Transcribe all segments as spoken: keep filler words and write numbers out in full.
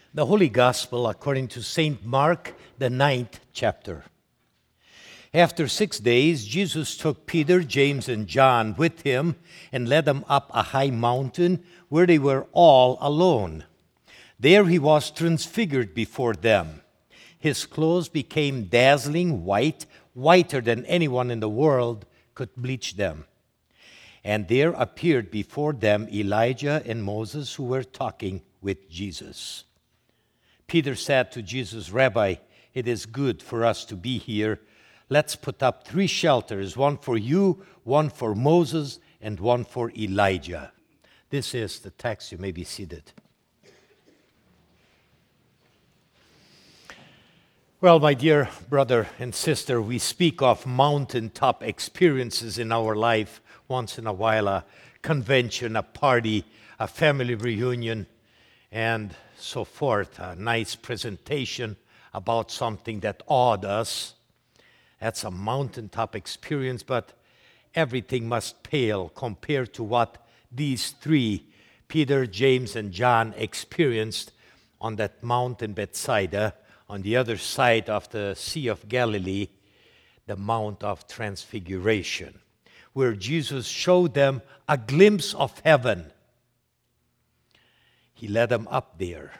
The Holy Gospel according to Saint Mark, the ninth chapter. After six days, Jesus took Peter, James, and John with him and led them up a high mountain where they were all alone. There he was transfigured before them. His clothes became dazzling white, whiter than anyone in the world could bleach them. And there appeared before them Elijah and Moses, who were talking with Jesus. Peter said to Jesus, "Rabbi, it is good for us to be here. Let's put up three shelters, one for you, one for Moses, and one for Elijah." This is the text. You may be seated. Well, my dear brother and sister, we speak of mountaintop experiences in our life once in a while, a convention, a party, a family reunion, and so forth, a nice presentation about something that awed us. That's a mountaintop experience, but everything must pale compared to what these three, Peter, James, and John, experienced on that mountain Bethsaida, on the other side of the Sea of Galilee, the Mount of Transfiguration, where Jesus showed them a glimpse of heaven. He led them up there.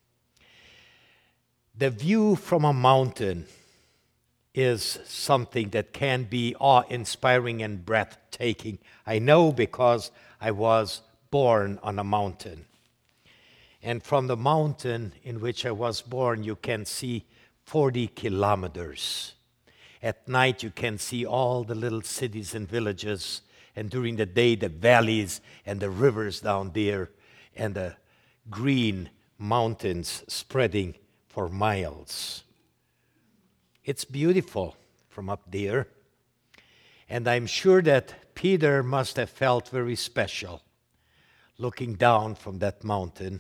The view from a mountain is something that can be awe-inspiring and breathtaking. I know because I was born on a mountain. And from the mountain in which I was born, you can see forty kilometers. At night, you can see all the little cities and villages, and during the day, the valleys and the rivers down there, and the green mountains spreading for miles. It's beautiful from up there, and I'm sure that Peter must have felt very special looking down from that mountain.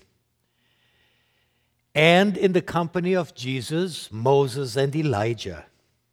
And in the company of Jesus, Moses, and Elijah.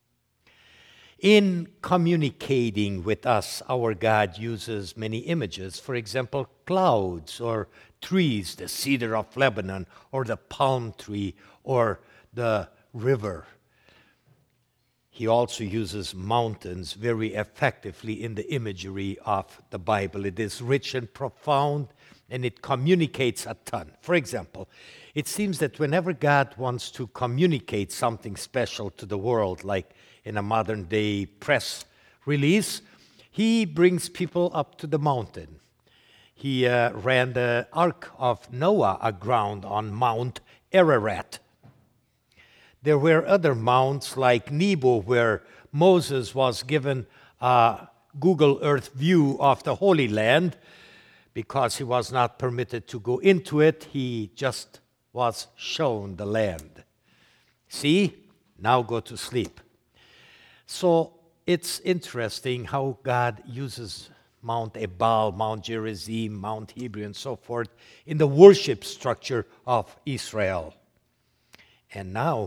In communicating with us, our God uses many images. For example, clouds or trees, the cedar of Lebanon, or the palm tree, or the river. He also uses mountains very effectively in the imagery of the Bible. It is rich and profound, and it communicates a ton. For example, it seems that whenever God wants to communicate something special to the world, like in a modern day press release, he brings people up to the mountain. He uh, ran the Ark of Noah aground on Mount Ararat. There were other mounts like Nebo, where Moses was given a Google Earth view of the Holy Land. Because he was not permitted to go into it, he just was shown the land. See? Now go to sleep. So it's interesting how God uses Mount Ebal, Mount Gerizim, Mount Hebron, and so forth in the worship structure of Israel. And now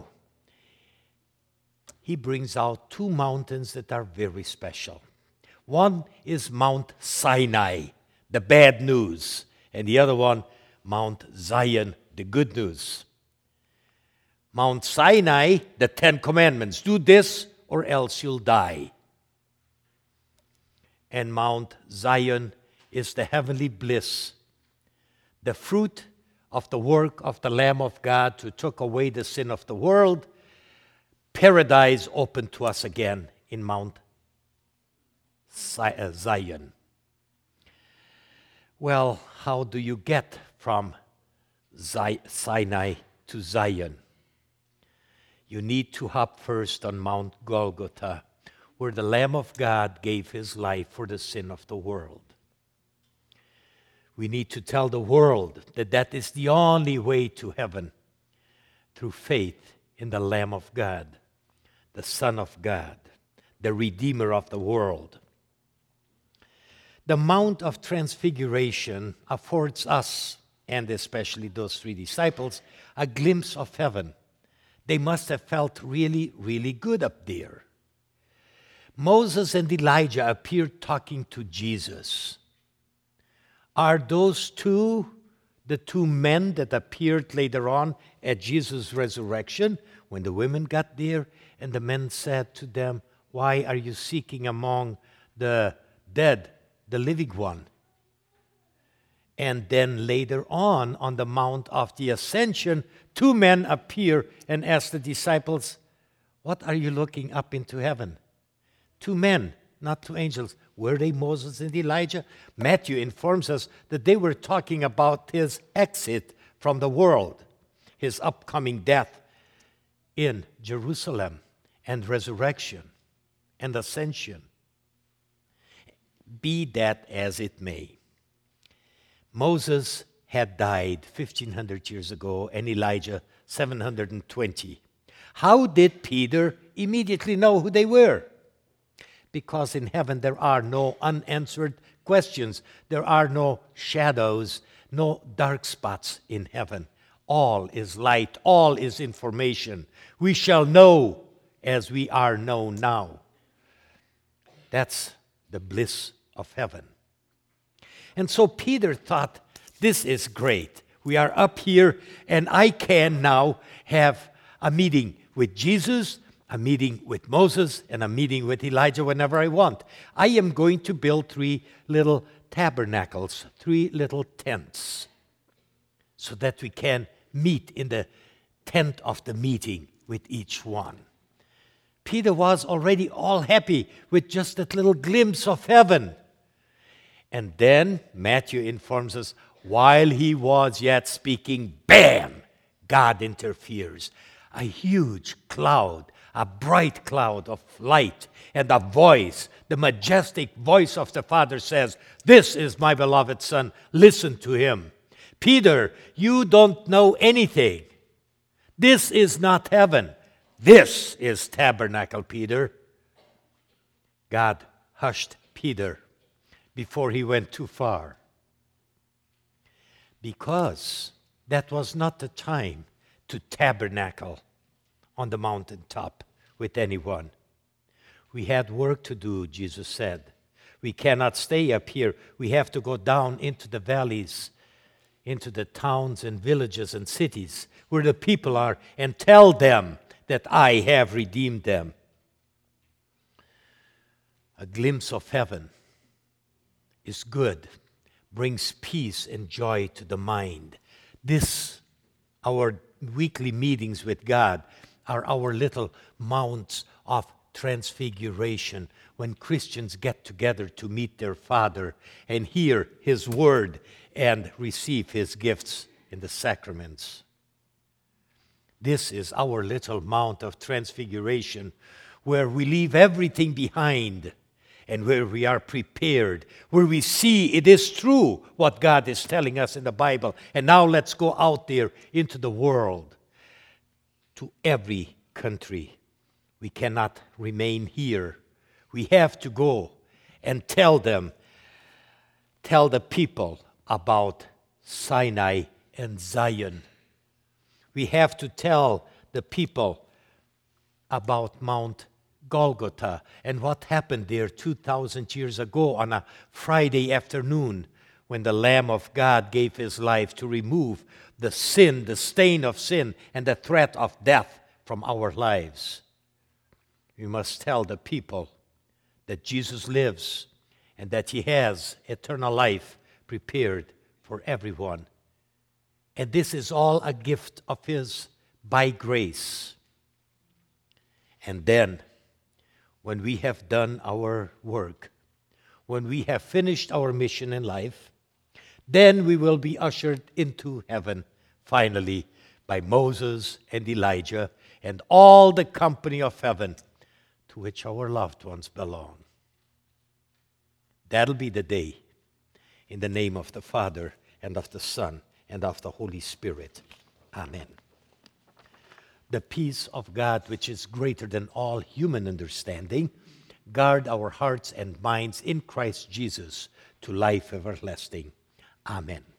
he brings out two mountains that are very special. One is Mount Sinai, the bad news, and the other one, Mount Zion, the good news. Mount Sinai, the Ten Commandments, do this or else you'll die. And Mount Zion is the heavenly bliss, the fruit of the work of the Lamb of God who took away the sin of the world. Paradise opened to us again in Mount Zion. Well, how do you get from Sinai to Zion? You need to hop first on Mount Golgotha, where the Lamb of God gave his life for the sin of the world. We need to tell the world that that is the only way to heaven, through faith in the Lamb of God, the Son of God, the Redeemer of the world. The Mount of Transfiguration affords us, and especially those three disciples, a glimpse of heaven. They must have felt really, really good up there. Moses and Elijah appeared talking to Jesus. Are those two the two men that appeared later on at Jesus' resurrection, when the women got there, and the men said to them, "Why are you seeking among the dead the living one?" And then later on, on the Mount of the Ascension, two men appear and ask the disciples, "What are you looking up into heaven?" Two men, not two angels. Were they Moses and Elijah? Matthew informs us that they were talking about his exit from the world, his upcoming death in Jerusalem, and resurrection and ascension. Be that as it may. Moses had died fifteen hundred years ago, and Elijah seven hundred twenty. How did Peter immediately know who they were? Because in heaven there are no unanswered questions. There are no shadows, no dark spots in heaven. All is light, all is information. We shall know as we are known now. That's the bliss of heaven. And so Peter thought, this is great. We are up here, and I can now have a meeting with Jesus, a meeting with Moses, and a meeting with Elijah whenever I want. I am going to build three little tabernacles, three little tents, so that we can meet in the tent of the meeting with each one. Peter was already all happy with just that little glimpse of heaven. And then Matthew informs us, while he was yet speaking, bam, God interferes. A huge cloud, a bright cloud of light, and a voice, the majestic voice of the Father says, "This is my beloved Son, listen to him." Peter, you don't know anything. This is not heaven. This is tabernacle, Peter. God hushed Peter before he went too far, because that was not the time to tabernacle on the mountaintop with anyone. We had work to do, Jesus said. We cannot stay up here. We have to go down into the valleys, into the towns and villages and cities where the people are, and tell them that I have redeemed them. A glimpse of heaven is good, brings peace and joy to the mind. This, our weekly meetings with God, are our little mounts of transfiguration when Christians get together to meet their Father and hear His word and receive His gifts in the sacraments. This is our little mount of transfiguration, where we leave everything behind and where we are prepared, where we see it is true what God is telling us in the Bible. And now let's go out there into the world, to every country. We cannot remain here. We have to go and tell them, tell the people about Sinai and Zion. We have to tell the people about Mount Golgotha and what happened there two thousand years ago on a Friday afternoon, when the Lamb of God gave His life to remove the sin, the stain of sin, and the threat of death from our lives. We must tell the people that Jesus lives and that He has eternal life prepared for everyone. And this is all a gift of His by grace. And then, when we have done our work, when we have finished our mission in life, then we will be ushered into heaven, finally, by Moses and Elijah and all the company of heaven to which our loved ones belong. That'll be the day. In the name of the Father, and of the Son, and of the Holy Spirit. Amen. The peace of God, which is greater than all human understanding, guard our hearts and minds in Christ Jesus to life everlasting. Amen.